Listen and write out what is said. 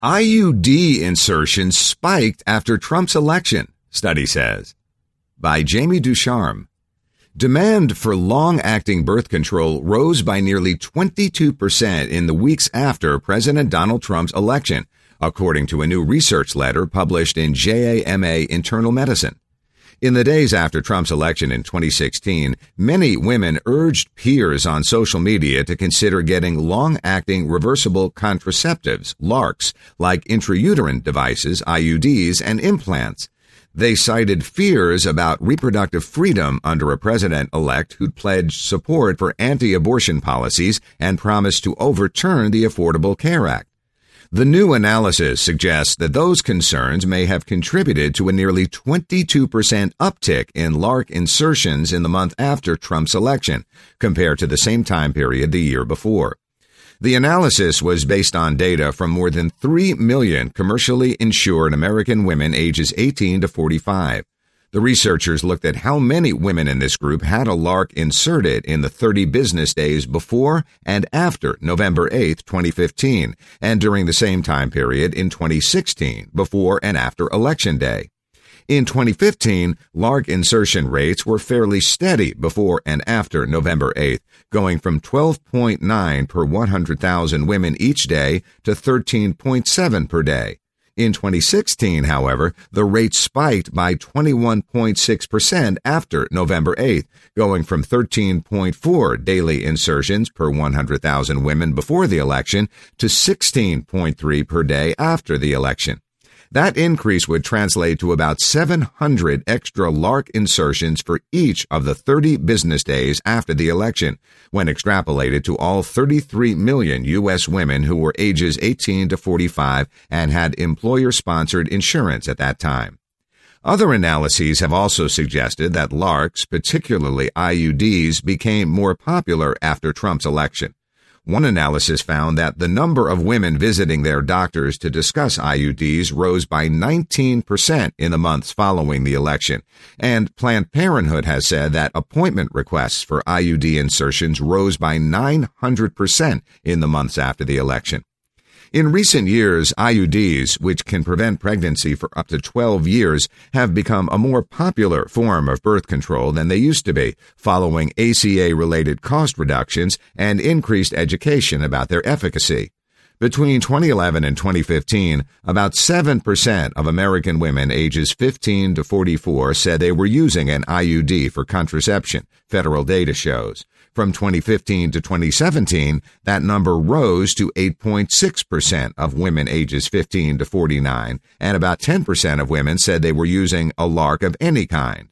IUD insertions spiked after Trump's election, study says. By Jamie Ducharme. Demand for long-acting birth control rose by nearly 22% in the weeks after President Donald Trump's election, according to a new research letter published in JAMA Internal Medicine. In the days after Trump's election in 2016, many women urged peers on social media to consider getting long-acting reversible contraceptives, LARCs, like intrauterine devices, IUDs, and implants. They cited fears about reproductive freedom under a president-elect who'd pledged support for anti-abortion policies and promised to overturn the Affordable Care Act. The new analysis suggests that those concerns may have contributed to a nearly 22% uptick in LARC insertions in the month after Trump's election, compared to the same time period the year before. The analysis was based on data from more than 3 million commercially insured American women ages 18 to 45. The researchers looked at how many women in this group had a LARC inserted in the 30 business days before and after November 8, 2015, and during the same time period in 2016, before and after Election Day. In 2015, LARC insertion rates were fairly steady before and after November 8th, going from 12.9 per 100,000 women each day to 13.7 per day. In 2016, however, the rate spiked by 21.6% after November 8th, going from 13.4 daily insertions per 100,000 women before the election to 16.3 per day after the election. That increase would translate to about 700 extra LARC insertions for each of the 30 business days after the election, when extrapolated to all 33 million U.S. women who were ages 18 to 45 and had employer-sponsored insurance at that time. Other analyses have also suggested that LARCs, particularly IUDs, became more popular after Trump's election. One analysis found that the number of women visiting their doctors to discuss IUDs rose by 19% in the months following the election, and Planned Parenthood has said that appointment requests for IUD insertions rose by 900% in the months after the election. In recent years, IUDs, which can prevent pregnancy for up to 12 years, have become a more popular form of birth control than they used to be, following ACA-related cost reductions and increased education about their efficacy. Between 2011 and 2015, about 7% of American women ages 15 to 44 said they were using an IUD for contraception, federal data shows. From 2015 to 2017, that number rose to 8.6% of women ages 15 to 49, and about 10% of women said they were using a LARC of any kind.